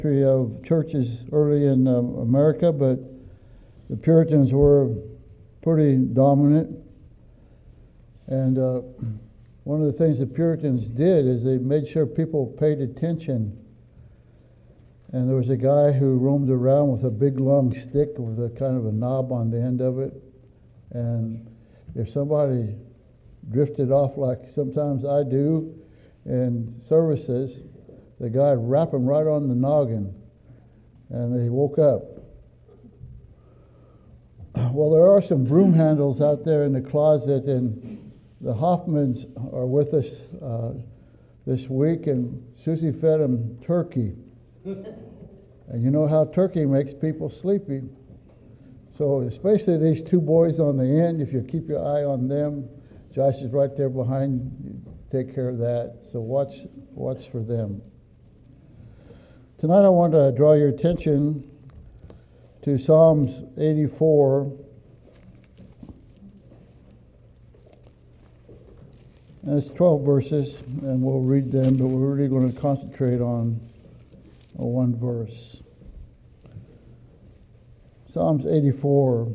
history of churches early in America, but the Puritans were pretty dominant. And one of the things the Puritans did is they made sure people paid attention. And there was a guy who roamed around with a big long stick with a kind of a knob on the end of it. And if somebody drifted off like sometimes I do in services, the guy would wrap him right on the noggin, and they woke up. Well, there are some broom handles out there in the closet, and the Hoffmans are with us this week, and Susie fed them turkey. And you know how turkey makes people sleepy. So especially these two boys on the end, if you keep your eye on them, Josh is right there behind you. Take care of that. So watch for them. Tonight I want to draw your attention to Psalms 84. And it's 12 verses, and we'll read them, but we're really going to concentrate on one verse. Psalms 84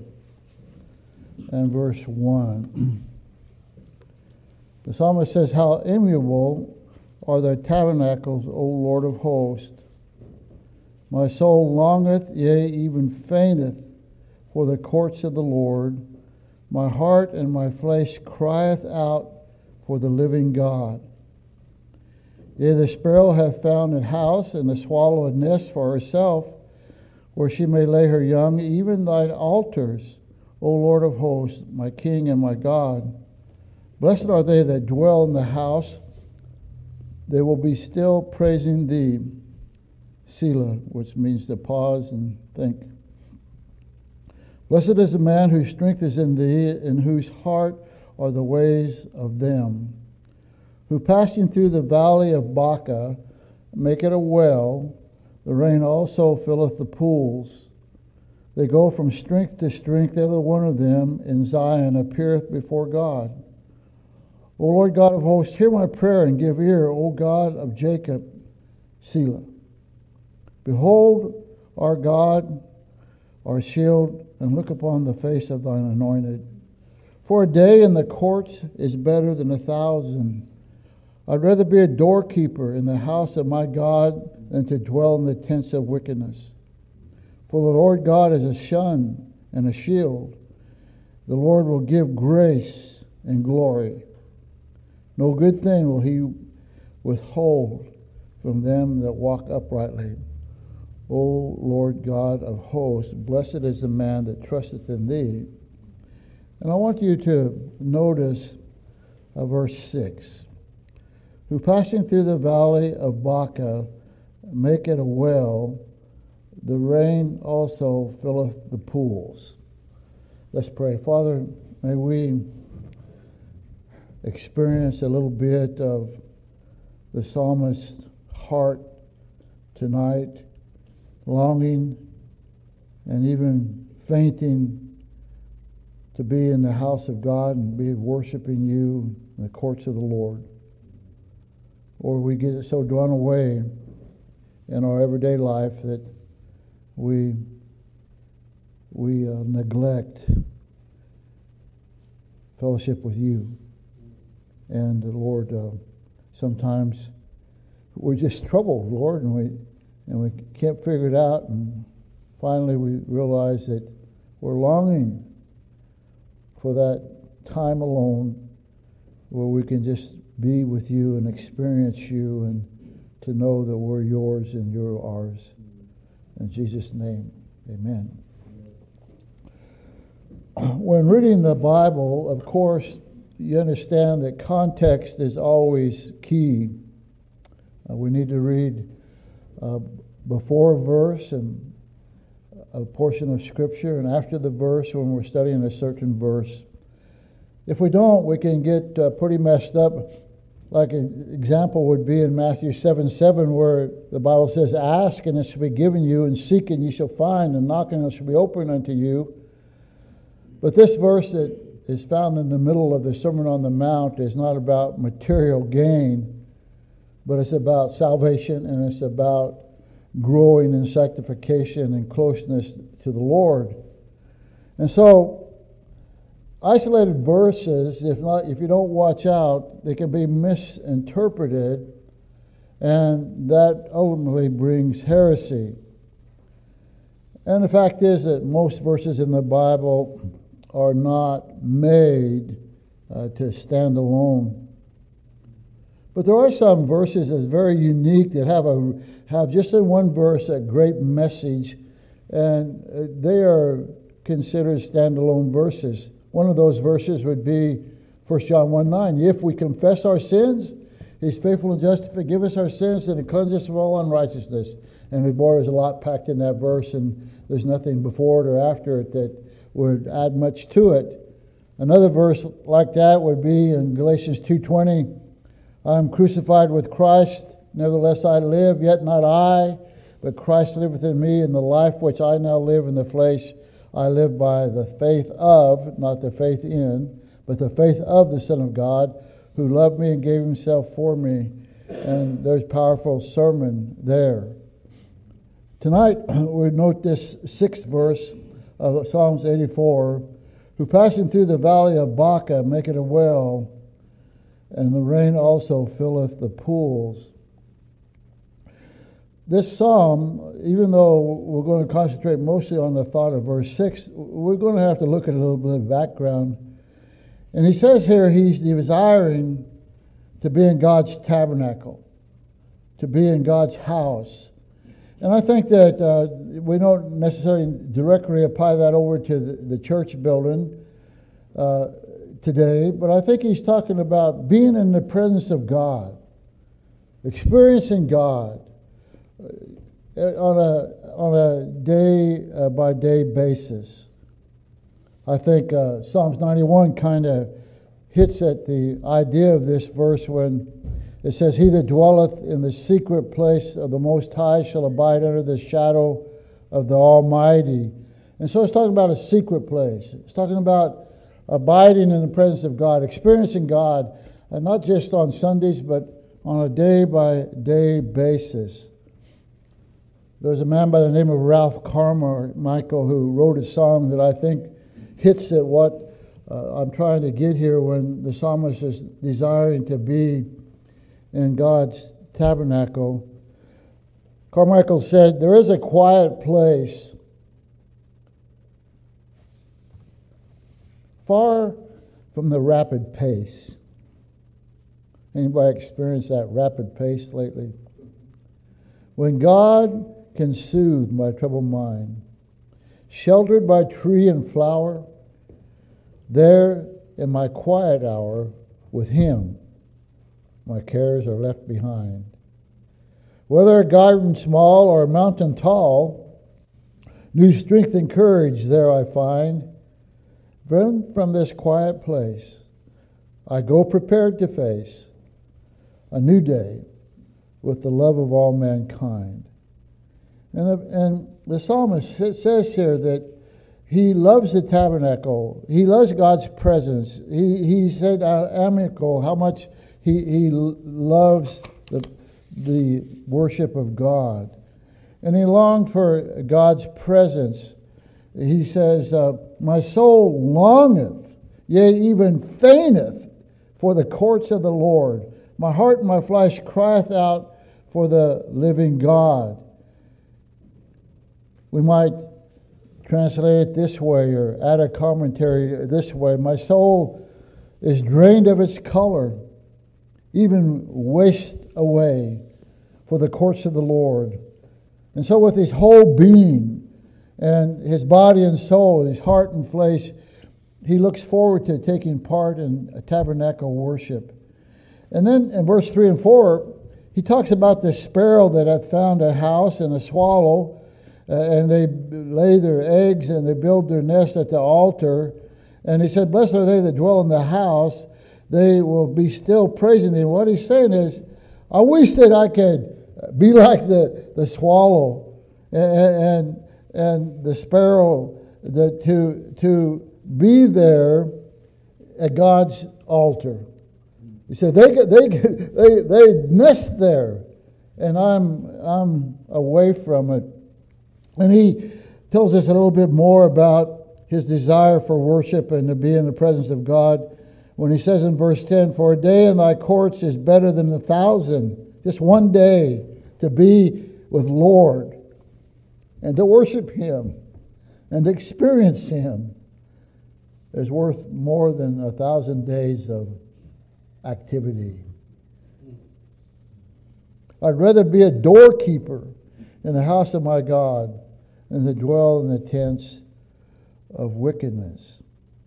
and verse 1. The psalmist says, "How amiable are thy tabernacles, O Lord of hosts! My soul longeth, yea, even fainteth, for the courts of the Lord. My heart and my flesh crieth out for the living God. Yea, the sparrow hath found a house, and the swallow a nest for herself, where she may lay her young, even thine altars, O Lord of hosts, my King and my God. Blessed are they that dwell in the house. They will be still praising thee." Selah, which means to pause and think. "Blessed is the man whose strength is in thee, in whose heart are the ways of them. Who passing through the valley of Baca make it a well, the rain also filleth the pools. They go from strength to strength, every one of them in Zion appeareth before God. O Lord God of hosts, hear my prayer and give ear, O God of Jacob, Selah. Behold our God, our shield, and look upon the face of thine anointed. For a day in the courts is better than 1,000. I'd rather be a doorkeeper in the house of my God than to dwell in the tents of wickedness. For the Lord God is a sun and a shield. The Lord will give grace and glory. No good thing will he withhold from them that walk uprightly. O Lord God of hosts, blessed is the man that trusteth in thee." And I want you to notice verse 6. "Who passing through the valley of Baca make it a well, the rain also filleth the pools." Let's pray. Father, may we experience a little bit of the psalmist's heart tonight, longing and even fainting to be in the house of God and be worshiping you in the courts of the Lord. Or we get so drawn away in our everyday life that we neglect fellowship with you. And Lord, sometimes we're just troubled, Lord, and we can't figure it out. And finally, we realize that we're longing for that time alone where we can just be with you and experience you and to know that we're yours and you're ours. In Jesus' name, amen. When reading the Bible, of course, you understand that context is always key. We need to read before a verse and a portion of Scripture, and after the verse when we're studying a certain verse. If we don't, we can get pretty messed up. Like an example would be in Matthew 7:7, where the Bible says, "Ask, and it shall be given you, and seek, and ye shall find, and knock, and it shall be opened unto you." But this verse that is found in the middle of the Sermon on the Mount is not about material gain, but it's about salvation, and it's about growing in sanctification and closeness to the Lord. And so, isolated verses, if you don't watch out, they can be misinterpreted, and that ultimately brings heresy. And the fact is that most verses in the Bible are not made to stand alone. But there are some verses that's very unique that have just in one verse a great message, and they are considered standalone verses. One of those verses would be 1 John 1:9. If we confess our sins, He's faithful and just to forgive us our sins and to cleanse us of all unrighteousness. And boy, there's a lot packed in that verse, and there's nothing before it or after it that would add much to it. Another verse like that would be in Galatians 2:20. I am crucified with Christ, nevertheless I live, yet not I, but Christ liveth in me, and the life which I now live in the flesh, I live by the faith of, not the faith in, but the faith of the Son of God, who loved me and gave Himself for me. And there's powerful sermon there. Tonight, we note this 6th verse of Psalms 84, who passing through the valley of Baca maketh a well, and the rain also filleth the pools. This psalm, even though we're going to concentrate mostly on the thought of verse 6, we're going to have to look at a little bit of background. And he says here he's desiring to be in God's tabernacle, to be in God's house. And I think that we don't necessarily directly apply that over to the church building today, but I think he's talking about being in the presence of God, experiencing God on a day-by-day basis. I think Psalms 91 kind of hits at the idea of this verse when it says, He that dwelleth in the secret place of the Most High shall abide under the shadow of the Almighty. And so it's talking about a secret place. It's talking about abiding in the presence of God, experiencing God, and not just on Sundays, but on a day-by-day basis. There's a man by the name of Ralph Carmichael who wrote a song that I think hits at what I'm trying to get here when the psalmist is desiring to be in God's tabernacle. Carmichael said, there is a quiet place far from the rapid pace. Anybody experienced that rapid pace lately? When God can soothe my troubled mind, sheltered by tree and flower, there in my quiet hour with Him, my cares are left behind. Whether a garden small or a mountain tall, new strength and courage there I find. Then from this quiet place, I go prepared to face a new day with the love of all mankind. And the psalmist says here that he loves the tabernacle. He loves God's presence. He said amical how much he loves the worship of God. And he longed for God's presence. He says, my soul longeth, yea, even fainteth for the courts of the Lord. My heart and my flesh crieth out for the living God. We might translate it this way or add a commentary this way. My soul is drained of its color, even wastes away for the courts of the Lord. And so with his whole being and his body and soul, his heart and flesh, he looks forward to taking part in a tabernacle worship. And then in verse 3 and 4, he talks about the sparrow that hath found a house and a swallow, and they lay their eggs and they build their nest at the altar. And he said, blessed are they that dwell in the house. They will be still praising thee. What he's saying is, I wish that I could be like the swallow and the sparrow, that to be there at God's altar. He said they nest there, and I'm away from it. And he tells us a little bit more about his desire for worship and to be in the presence of God when he says in verse 10, "For a day in thy courts is better than 1,000." Just one day to be with Lord and to worship him and to experience him is worth more than 1,000 days of activity. I'd rather be a doorkeeper in the house of my God than to dwell in the tents of wickedness.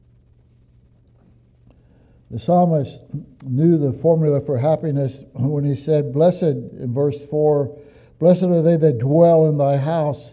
The psalmist knew the formula for happiness when he said, "Blessed," in verse 4, "blessed are they that dwell in thy house.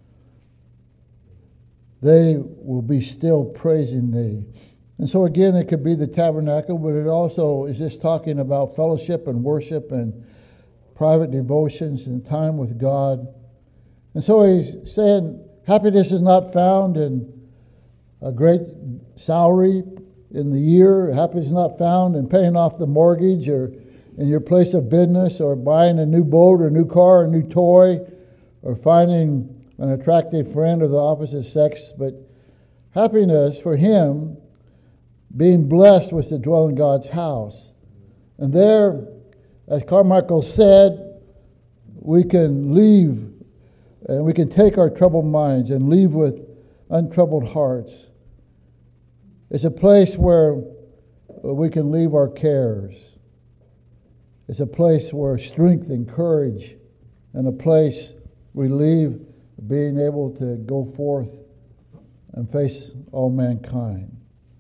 They will be still praising thee." And so again, it could be the tabernacle, but it also is just talking about fellowship and worship and private devotions and time with God. And so he's saying happiness is not found in a great salary in the year. Happiness is not found in paying off the mortgage or in your place of business or buying a new boat or a new car or a new toy or finding an attractive friend of the opposite sex. But happiness for him, being blessed, was to dwell in God's house. And there, as Carmichael said, we can leave and we can take our troubled minds and leave with untroubled hearts. It's a place where we can leave our cares. It's a place where strength and courage, and a place we leave being able to go forth and face all mankind.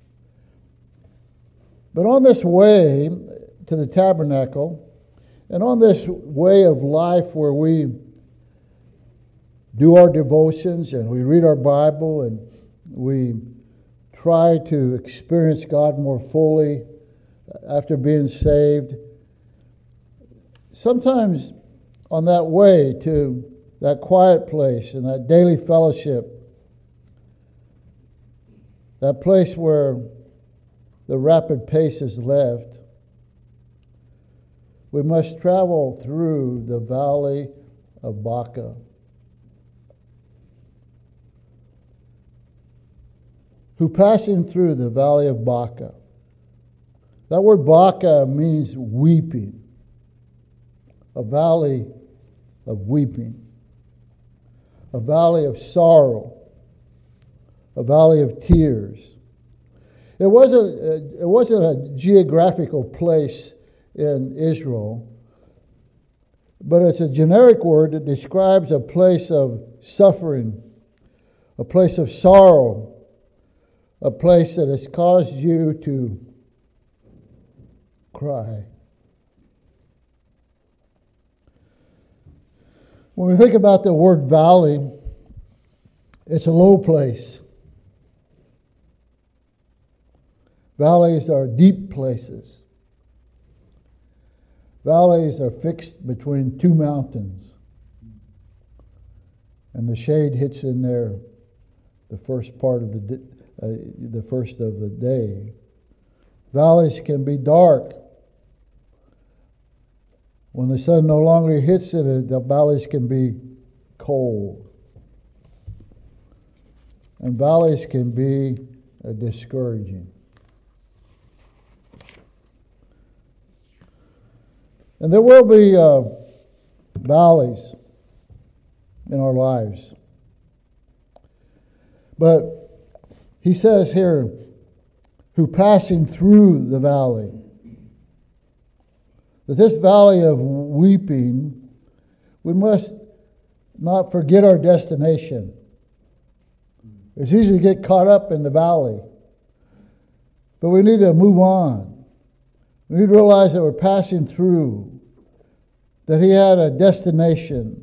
But on this way to the tabernacle, and on this way of life where we do our devotions and we read our Bible and we try to experience God more fully after being saved, sometimes on that way to that quiet place and that daily fellowship, that place where the rapid pace is left, we must travel through the valley of Baca. Who passing through the valley of Baca. That word Baca means weeping. A valley of weeping. A valley of sorrow. A valley of tears. It wasn't a geographical place in Israel, but it's a generic word that describes a place of suffering, a place of sorrow, a place that has caused you to cry. When we think about the word valley, it's a low place. Valleys are deep places. Valleys are fixed between two mountains, and the shade hits in there the first part of the first of the day. Valleys can be dark. When the sun no longer hits it, the valleys can be cold. And valleys can be discouraging. And there will be valleys in our lives. But he says here, who passing through the valley. That this valley of weeping, we must not forget our destination. It's easy to get caught up in the valley. But we need to move on. We need to realize that we're passing through, that he had a destination.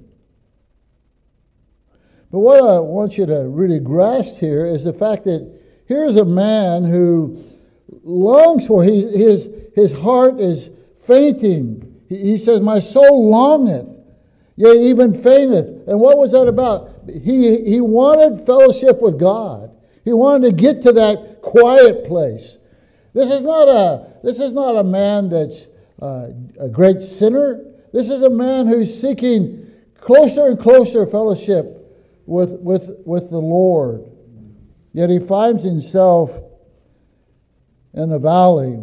But what I want you to really grasp here is the fact that here's a man who longs for, his heart is fainting. He says, my soul longeth, yea, even fainteth. And what was that about? He wanted fellowship with God. He wanted to get to that quiet place. This is not a man that's a great sinner. This is a man who's seeking closer and closer fellowship with the Lord. Yet he finds himself in a valley.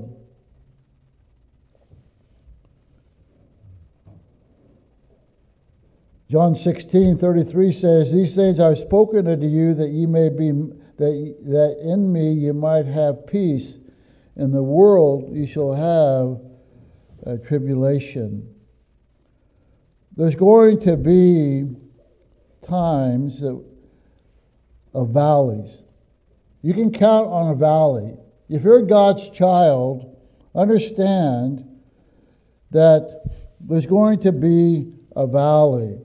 John 16:33 says, "These things I've spoken unto you, that ye may be that in me you might have peace. In the world you shall have tribulation." There's going to be times of valleys. You can count on a valley. If you're God's child, understand that there's going to be a valley.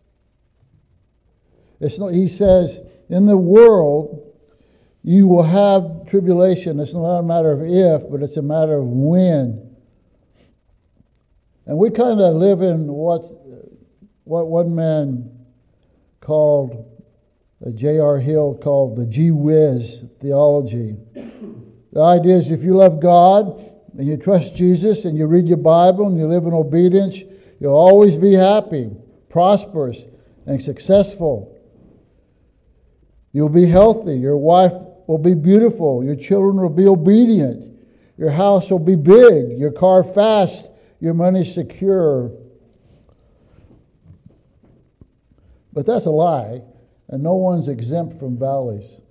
He says, in the world, you will have tribulation. It's not a matter of if, but it's a matter of when. And we kind of live in what one man called, J.R. Hill called the gee whiz theology. The idea is if you love God and you trust Jesus and you read your Bible and you live in obedience, you'll always be happy, prosperous, and successful. You'll be healthy. Your wife will be beautiful. Your children will be obedient. Your house will be big. Your car fast. Your money secure. But that's a lie, and no one's exempt from valleys.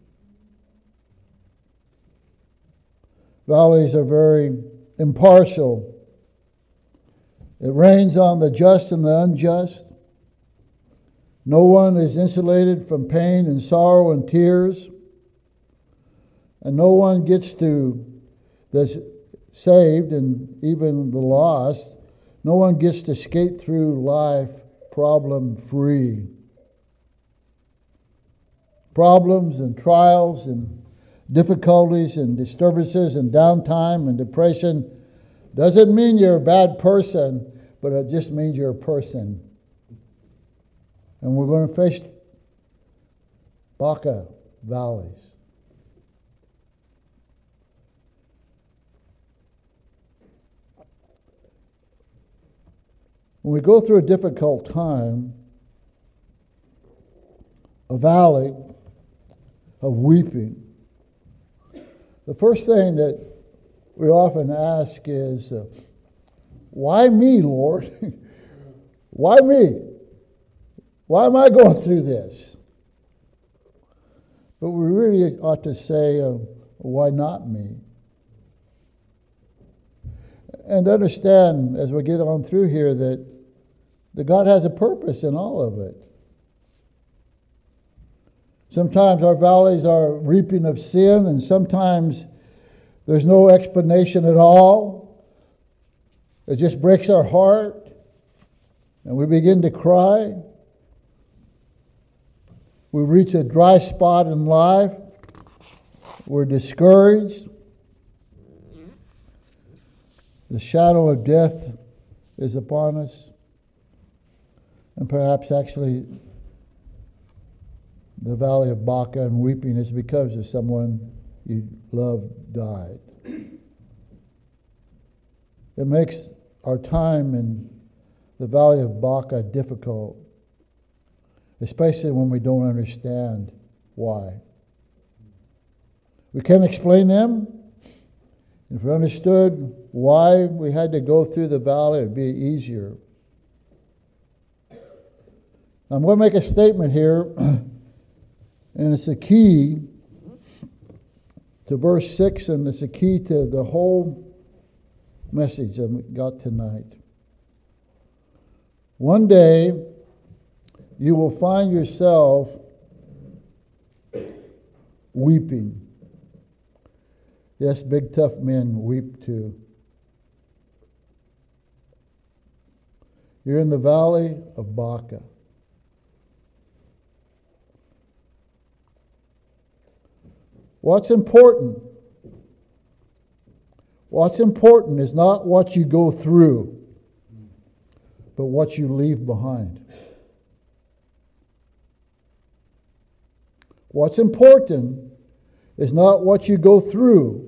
Valleys are very impartial. It rains on the just and the unjust. No one is insulated from pain and sorrow and tears. And no one that's saved, and even the lost, no one gets to skate through life problem-free. Problems and trials and difficulties and disturbances and downtime and depression doesn't mean you're a bad person, but it just means you're a person. And we're going to face Baca valleys. When we go through a difficult time, a valley of weeping, the first thing that we often ask is, why me, Lord? Why me? Why am I going through this? But we really ought to say, why not me? And understand, as we get on through here, that God has a purpose in all of it. Sometimes our valleys are reaping of sin, and sometimes there's no explanation at all. It just breaks our heart, and we begin to cry. We reach a dry spot in life. We're discouraged. The shadow of death is upon us. And perhaps actually the valley of Baca and weeping is because of someone you love died. It makes our time in the valley of Baca difficult, especially when we don't understand why. We can't explain them. If we understood why we had to go through the valley, it would be easier. I'm going to make a statement here, and it's a key to verse 6, and it's a key to the whole message that we got tonight. One day, you will find yourself weeping. Yes, big tough men weep too. You're in the valley of Baca. What's important? What's important is not what you go through, but what you leave behind. What's important is not what you go through,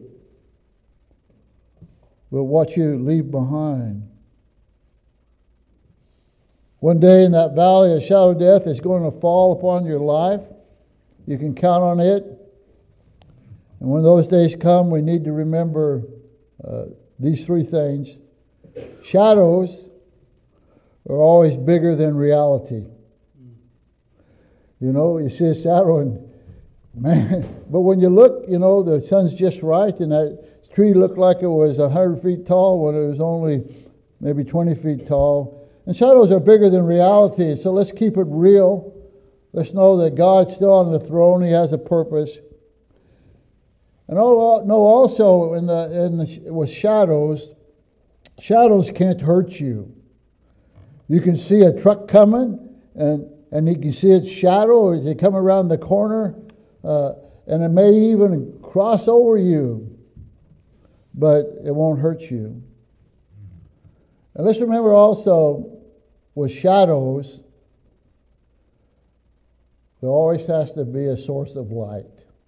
but what you leave behind. One day in that valley of shadow of death is going to fall upon your life. You can count on it. And when those days come, we need to remember these three things. Shadows are always bigger than reality. You know, you see a shadow and, man, but when you look, you know, the sun's just right, and that tree looked like it was 100 feet tall when it was only maybe 20 feet tall. And shadows are bigger than reality, so let's keep it real. Let's know that God's still on the throne. He has a purpose. And know also with shadows, shadows can't hurt you. You can see a truck coming, and you can see its shadow as they come around the corner, and it may even cross over you, but it won't hurt you. And let's remember also, with shadows, there always has to be a source of light.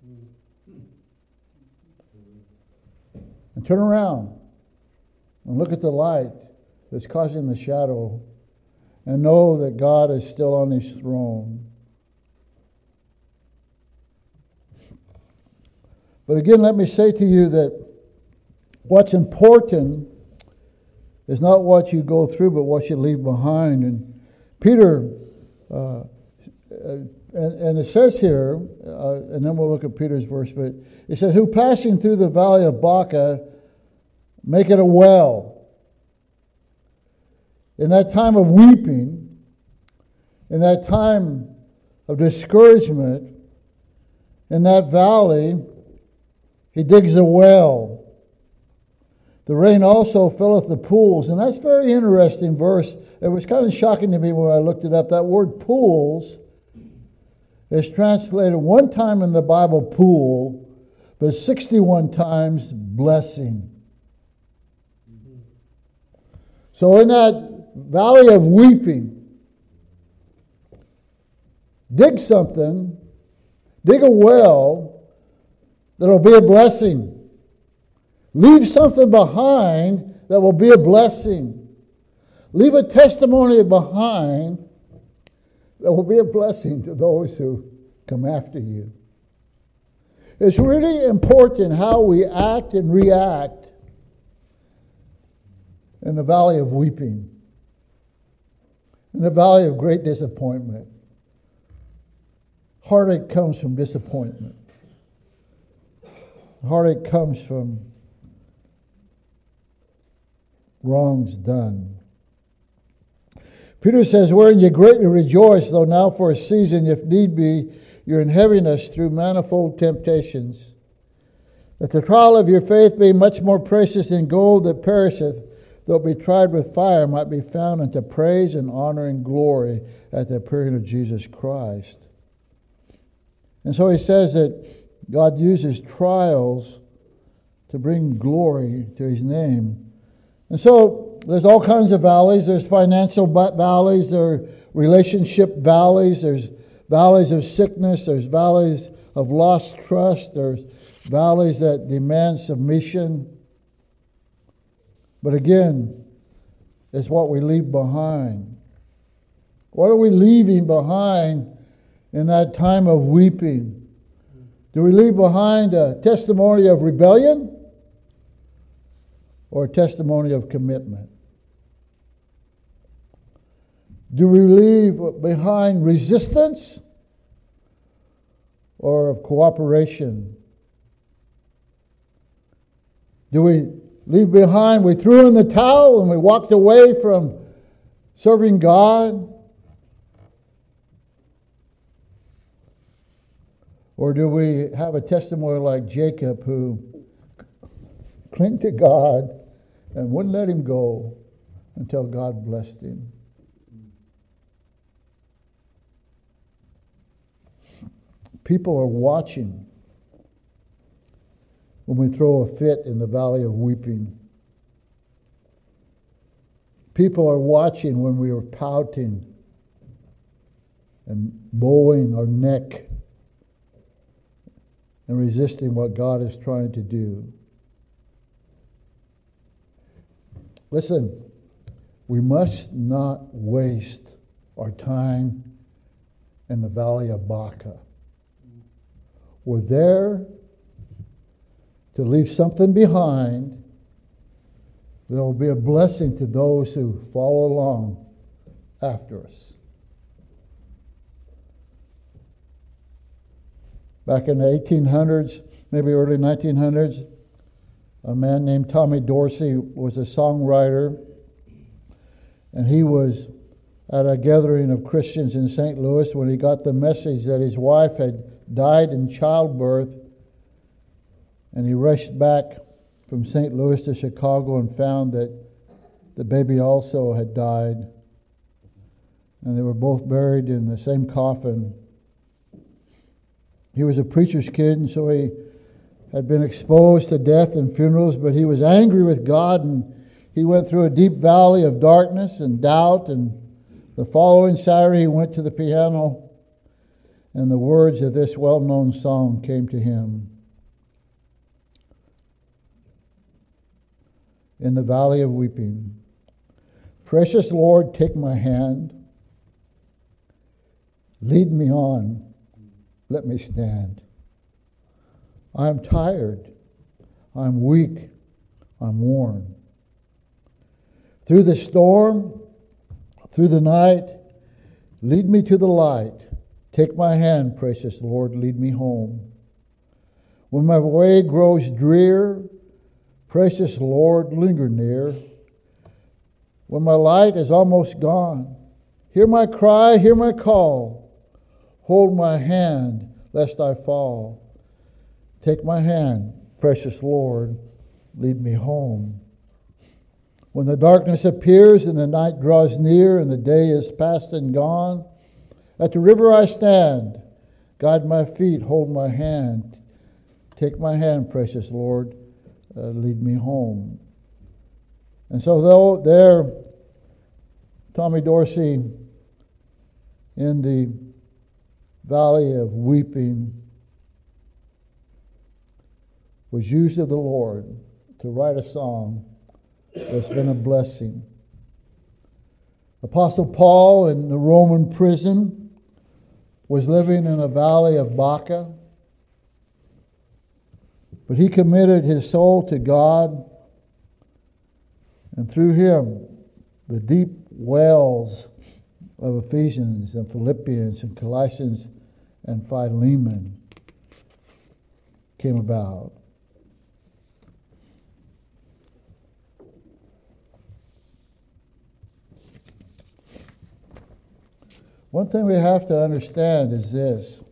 And turn around and look at the light that's causing the shadow, and know that God is still on His throne. But again, let me say to you that what's important is not what you go through, but what you leave behind. And Peter, and it says here, and then we'll look at Peter's verse, but it says, who passing through the valley of Baca, make it a well. In that time of weeping, in that time of discouragement, in that valley, he digs a well. The rain also filleth the pools. And that's a very interesting verse. It was kind of shocking to me when I looked it up. That word pools is translated one time in the Bible, pool, but 61 times blessing. So in that valley of weeping, dig something, dig a well that'll be a blessing. Leave something behind that will be a blessing. Leave a testimony behind that will be a blessing to those who come after you. It's really important how we act and react in the valley of weeping, in the valley of great disappointment. Heartache comes from disappointment. Heartache comes from wrongs done. Peter says, wherein ye greatly rejoice, though now for a season, if need be, you're in heaviness through manifold temptations, that the trial of your faith, being much more precious than gold that perisheth, though it be tried with fire, might be found unto praise and honor and glory at the appearing of Jesus Christ. And so he says that God uses trials to bring glory to His name. And so there's all kinds of valleys. There's financial valleys, there are relationship valleys, there's valleys of sickness, there's valleys of lost trust, there's valleys that demand submission. But again, it's what we leave behind. What are we leaving behind in that time of weeping? Do we leave behind a testimony of rebellion or a testimony of commitment? Do we leave behind resistance or of cooperation? Do we leave behind, we threw in the towel and we walked away from serving God? Or do we have a testimony like Jacob, who clung to God and wouldn't let him go until God blessed him? People are watching when we throw a fit in the valley of weeping. People are watching when we are pouting and bowing our neck and resisting what God is trying to do. Listen, we must not waste our time in the valley of Baca. We're there to leave something behind that will be a blessing to those who follow along after us. Back in the 1800s, maybe early 1900s, a man named Tommy Dorsey was a songwriter, and he was at a gathering of Christians in St. Louis when he got the message that his wife had died in childbirth, and he rushed back from St. Louis to Chicago and found that the baby also had died, and they were both buried in the same coffin. He was a preacher's kid, and so he had been exposed to death and funerals, but he was angry with God, and he went through a deep valley of darkness and doubt. And the following Saturday, he went to the piano, and the words of this well-known song came to him. In the valley of weeping, precious Lord, take my hand, lead me on, let me stand. I'm tired, I'm weak, I'm worn. Through the storm, through the night, lead me to the light. Take my hand, precious Lord, lead me home. When my way grows drear, precious Lord, linger near. When my light is almost gone, hear my cry, hear my call. Hold my hand, lest I fall. Take my hand, precious Lord, lead me home. When the darkness appears and the night draws near and the day is past and gone, at the river I stand. Guide my feet, hold my hand. Take my hand, precious Lord, lead me home. And so though there, Tommy Dorsey in the valley of weeping was used of the Lord to write a song that's been a blessing. Apostle Paul in the Roman prison was living in a valley of Baca, but he committed his soul to God, and through him the deep wells of Ephesians and Philippians and Colossians and Philemon came about. One thing we have to understand is this.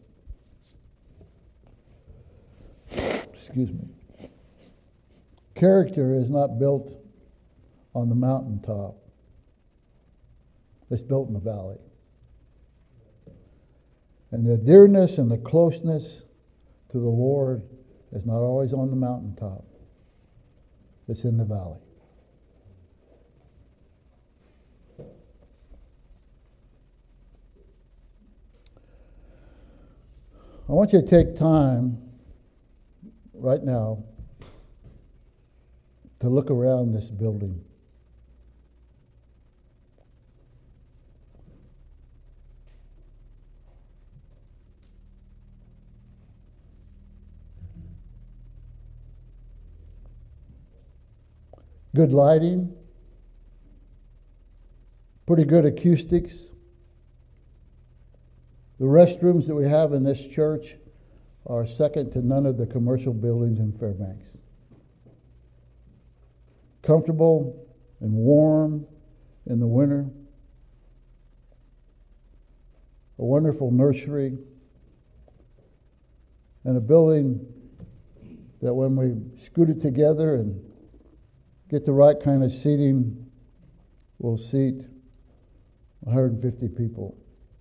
Excuse me. Character is not built on the mountaintop. It's built in the valley. And the dearness and the closeness to the Lord is not always on the mountaintop. It's in the valley. I want you to take time right now to look around this building. Good lighting, pretty good acoustics. The restrooms that we have in this church are second to none of the commercial buildings in Fairbanks. Comfortable and warm in the winter. A wonderful nursery. And a building that when we scoot it together and get the right kind of seating, will seat 150 people.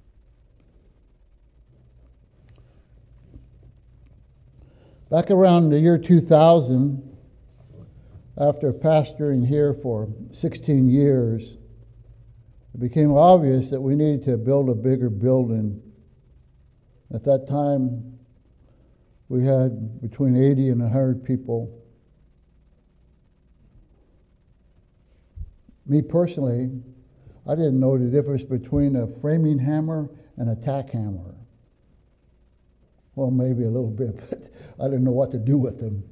Back around the year 2000, after pastoring here for 16 years, it became obvious that we needed to build a bigger building. At that time, we had between 80 and 100 people. Me personally, I didn't know the difference between a framing hammer and a tack hammer. Well, maybe a little bit, but I didn't know what to do with them.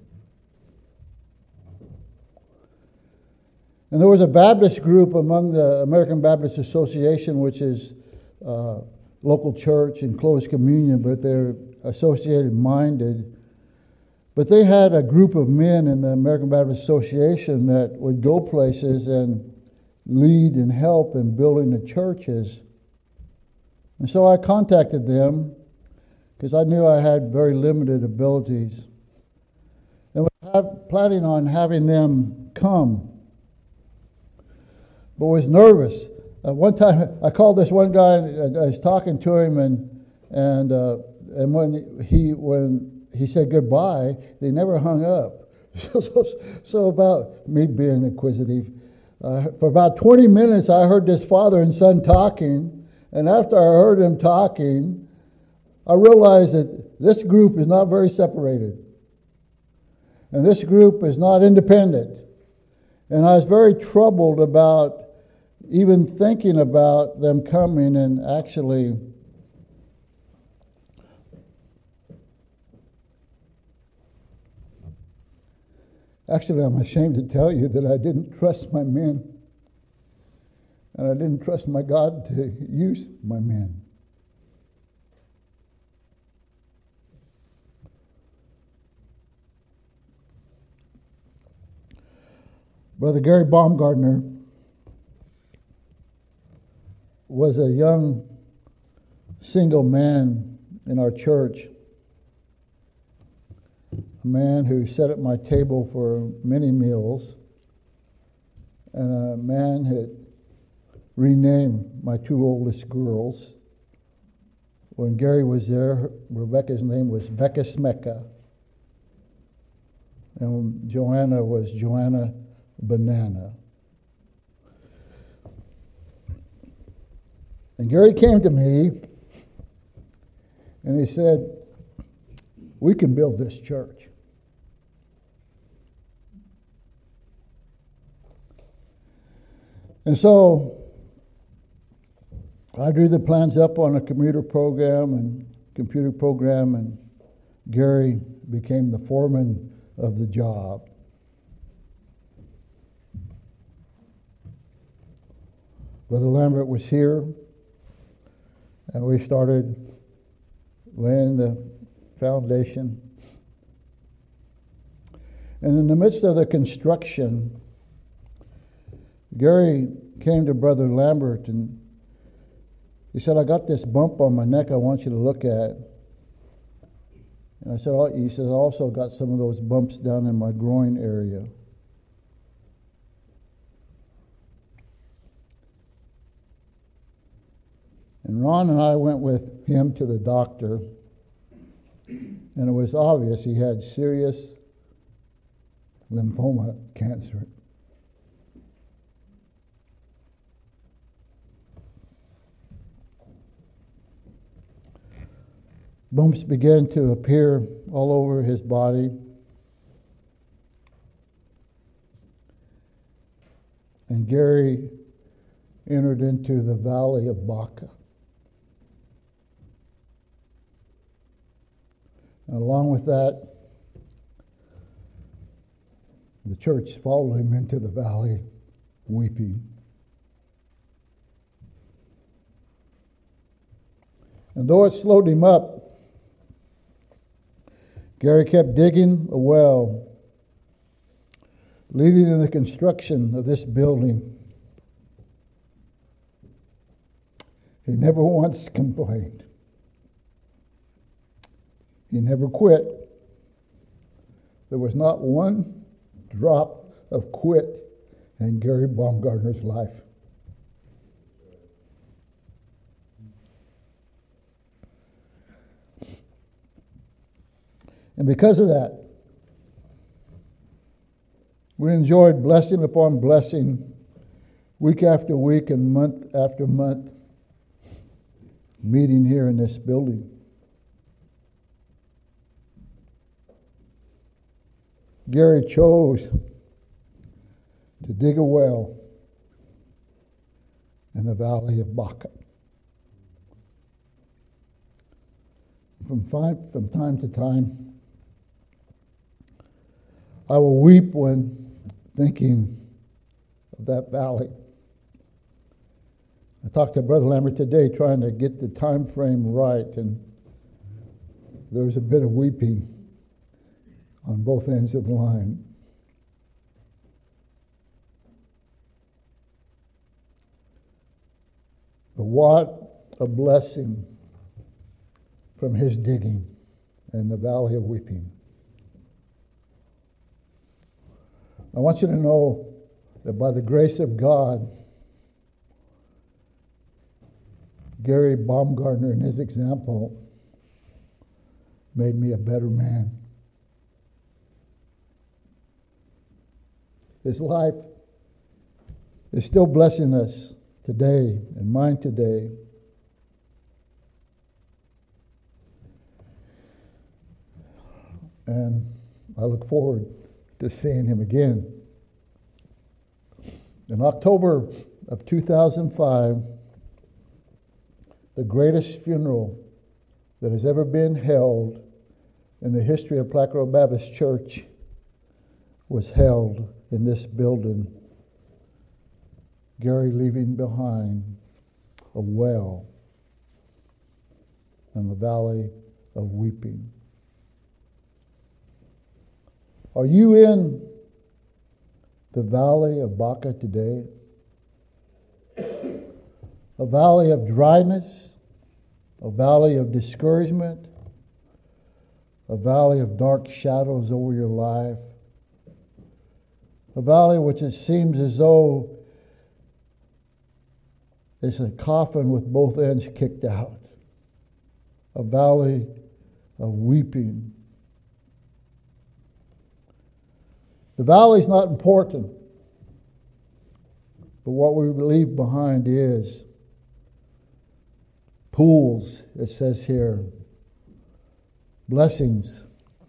And there was a Baptist group among the American Baptist Association, which is local church and closed communion, but they're associated-minded. But they had a group of men in the American Baptist Association that would go places and lead and help in building the churches. And so I contacted them because I knew I had very limited abilities. And was planning on having them come, but was nervous. One time I called this one guy and I was talking to him, and when he said goodbye, they never hung up. So about me being inquisitive, for about 20 minutes I heard this father and son talking, and after I heard them talking, I realized that this group is not very separated, and this group is not independent, and I was very troubled about even thinking about them coming and actually I'm ashamed to tell you that I didn't trust my men, and I didn't trust my God to use my men. Brother Gary Baumgartner was a young single man in our church, a man who sat at my table for many meals, and a man had renamed my two oldest girls. When Gary was there, Rebecca's name was Becca Smeka, and Joanna was Joanna Banana. And Gary came to me and he said, "We can build this church." And so I drew the plans up on a computer program, and Gary became the foreman of the job. Brother Lambert was here, and we started laying the foundation. And in the midst of the construction, Gary came to Brother Lambert and he said, "I got this bump on my neck I want you to look at." And I said, he says, "I also got some of those bumps down in my groin area." And Ron and I went with him to the doctor, and it was obvious he had serious lymphoma cancer. Bumps began to appear all over his body. And Gary entered into the valley of Baca. And along with that, the church followed him into the valley, weeping. And though it slowed him up, Gary kept digging a well, leading in the construction of this building. He never once complained. He never quit. There was not one drop of quit in Gary Baumgartner's life. And because of that, we enjoyed blessing upon blessing, week after week and month after month, meeting here in this building. Gary chose to dig a well in the valley of Baca. From time to time, I will weep when thinking of that valley. I talked to Brother Lambert today trying to get the time frame right, and there was a bit of weeping on both ends of the line. But what a blessing from his digging in the valley of weeping. I want you to know that by the grace of God, Gary Baumgartner and his example made me a better man. His life is still blessing us today and mine today. And I look forward to seeing him again. In October of 2005, the greatest funeral that has ever been held in the history of Platte Grove Baptist Church was held in this building. Gary leaving behind a well in the valley of weeping. Are you in the valley of Baca today? A valley of dryness, a valley of discouragement, a valley of dark shadows over your life, a valley which it seems as though it's a coffin with both ends kicked out, a valley of weeping. The valley's not important, but what we leave behind is pools, it says here, blessings.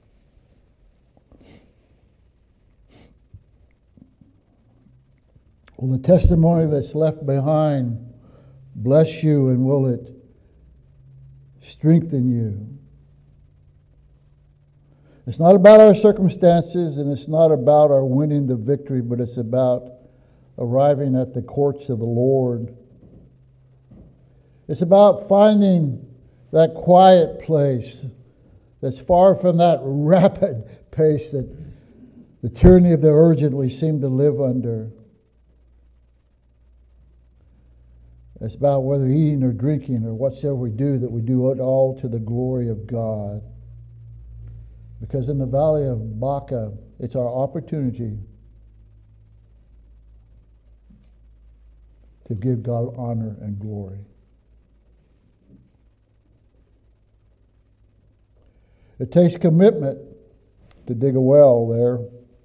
Will the testimony that's left behind bless you, and will it strengthen you? It's not about our circumstances, and it's not about our winning the victory, but it's about arriving at the courts of the Lord. It's about finding that quiet place that's far from that rapid pace that the tyranny of the urgent we seem to live under. It's about whether eating or drinking or whatsoever we do, that we do it all to the glory of God. Because in the valley of Baca, it's our opportunity to give God honor and glory. It takes commitment to dig a well there.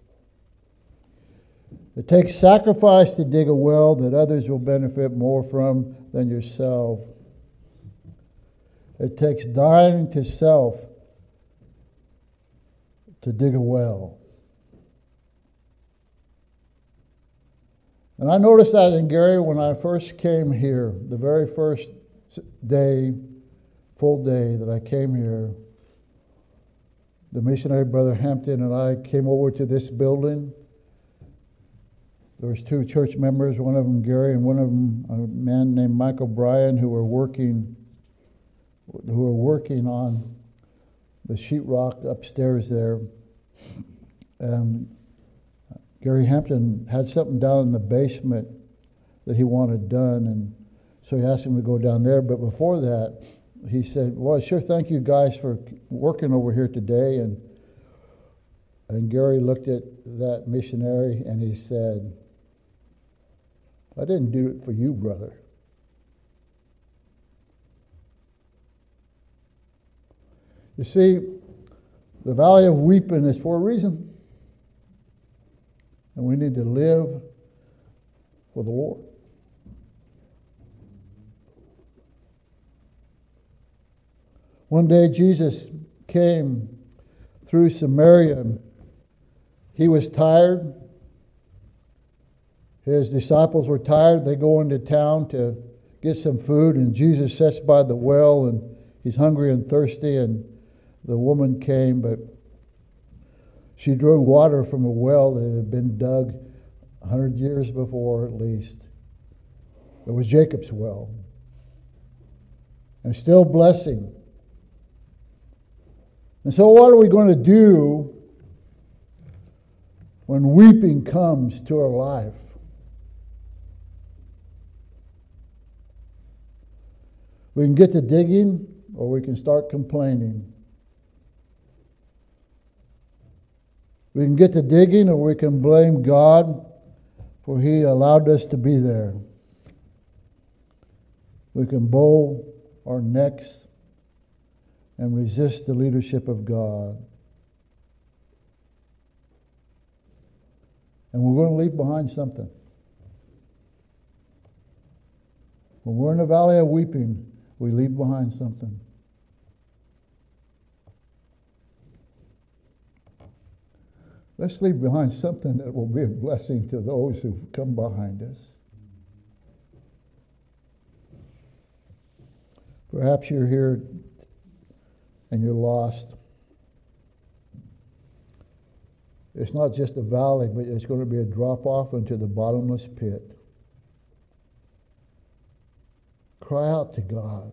It takes sacrifice to dig a well that others will benefit more from than yourself. It takes dying to self to dig a well. And I noticed that in Gary when I first came here, the very first day, full day that I came here. The missionary Brother Hampton and I came over to this building. There was two church members, one of them Gary and one of them a man named Michael Bryan, who were working on the sheetrock upstairs there. And Gary Hampton had something down in the basement that he wanted done, and so he asked him to go down there. But before that, he said, well, sure, thank you guys for working over here today. And Gary looked at that missionary and he said, I didn't do it for you, brother. You see, the valley of weeping is for a reason. And we need to live for the Lord. One day Jesus came through Samaria. He was tired. His disciples were tired. They go into town to get some food, and Jesus sits by the well, and he's hungry and thirsty, and the woman came, but she drew water from a well that had been dug 100 years before at least. It was Jacob's well. And still blessing. And so what are we going to do when weeping comes to our life? We can get to digging, or we can start complaining. We can get to digging, or we can blame God for He allowed us to be there. We can bow our necks and resist the leadership of God. And we're going to leave behind something. When we're in the valley of weeping, we leave behind something. Let's leave behind something that will be a blessing to those who come behind us. Perhaps you're here and you're lost. It's not just a valley, but it's going to be a drop-off into the bottomless pit. Cry out to God.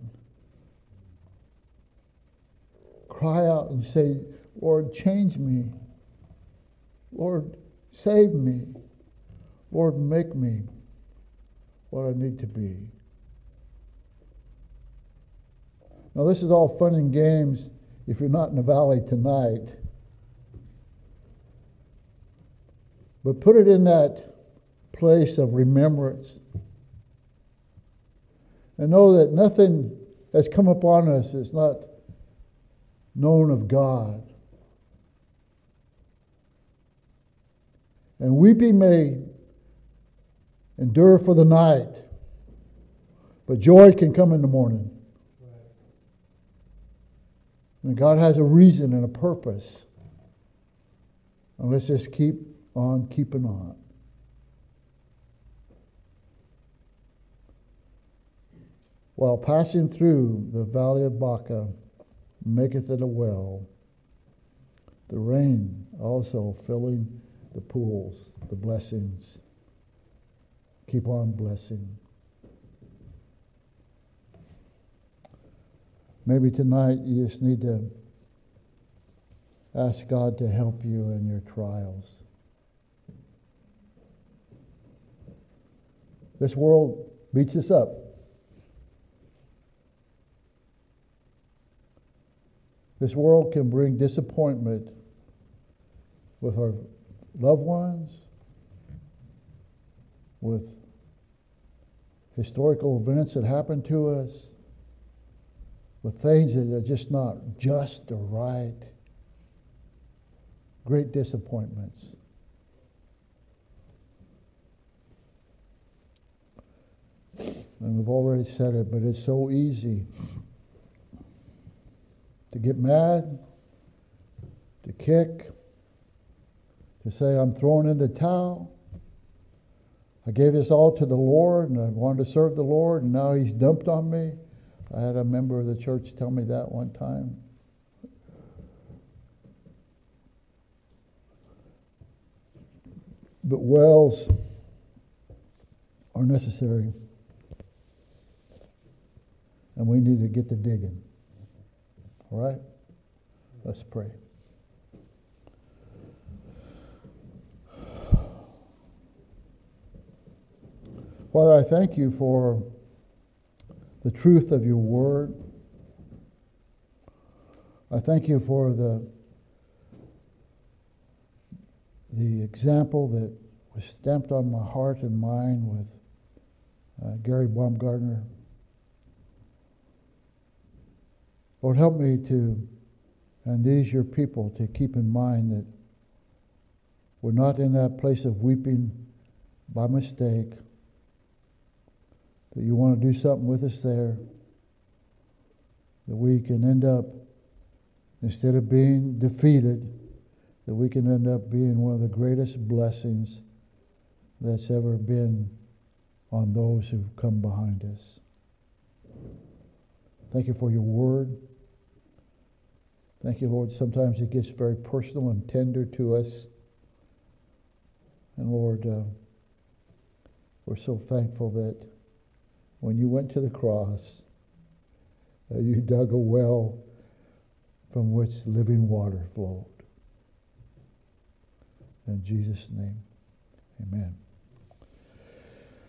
Cry out and say, Lord, change me. Lord, save me. Lord, make me what I need to be. Now, this is all fun and games if you're not in the valley tonight. But put it in that place of remembrance. And know that nothing has come upon us that's not known of God. And weeping may endure for the night, but joy can come in the morning. And God has a reason and a purpose. And let's just keep on keeping on. While passing through the valley of Baca, maketh it a well. The rain also filling the pools, the blessings. Keep on blessing. Maybe tonight you just need to ask God to help you in your trials. This world beats us up. This world can bring disappointment with our loved ones, with historical events that happen to us, with things that are just not just or right. Great disappointments. And we've already said it, but it's so easy to get mad, to kick, to say, I'm throwing in the towel. I gave this all to the Lord, and I wanted to serve the Lord, and now He's dumped on me. I had a member of the church tell me that one time. But wells are necessary. And we need to get to digging. All right? Let's pray. Father, I thank you for the truth of your word. I thank you for the example that was stamped on my heart and mind with Gary Baumgartner. Lord, help me to, and these your people, to keep in mind that we're not in that place of weeping by mistake, that you want to do something with us there, that we can end up, instead of being defeated, that we can end up being one of the greatest blessings that's ever been on those who've come behind us. Thank you for your word. Thank you, Lord. Sometimes it gets very personal and tender to us. And Lord, we're so thankful that when you went to the cross, you dug a well from which living water flowed. In Jesus' name, amen.